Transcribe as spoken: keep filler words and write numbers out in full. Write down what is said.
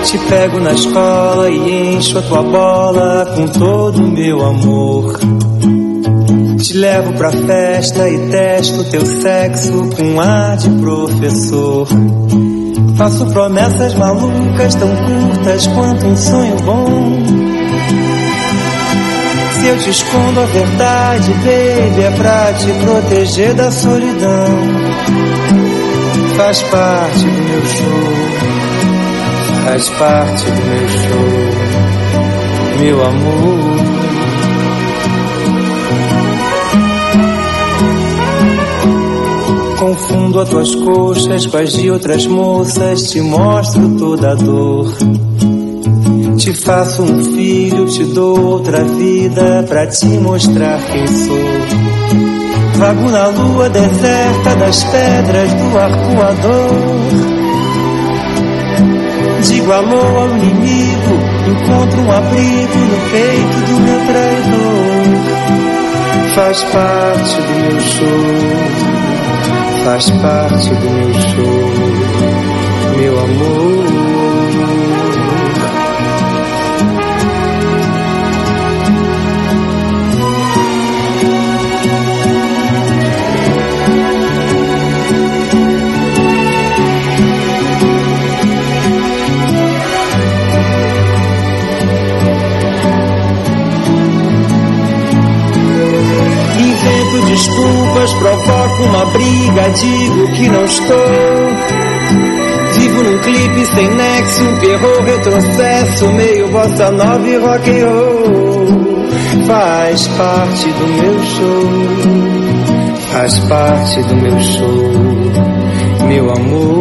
Te pego na escola e encho a tua bola com todo o meu amor. Te levo pra festa e testo teu sexo com ar de professor. Faço promessas malucas tão curtas quanto um sonho bom. Se eu te escondo a verdade, baby, é pra te proteger da solidão. Faz parte do meu show, faz parte do meu show, meu amor. Confundo as tuas coxas com as de outras moças, te mostro toda a dor. Te faço um filho, te dou outra vida pra te mostrar quem sou. Vago na lua deserta das pedras do arcoador. Digo alô ao inimigo, encontro um abrigo no peito do meu traidor. Faz parte do meu show, faz parte do meu show, meu amor. Desculpas, provoco uma briga, digo que não estou. Vivo num clipe sem nexo, um terror, retrocesso, meio bossa nova e rock and roll. Faz parte do meu show, faz parte do meu show, meu amor.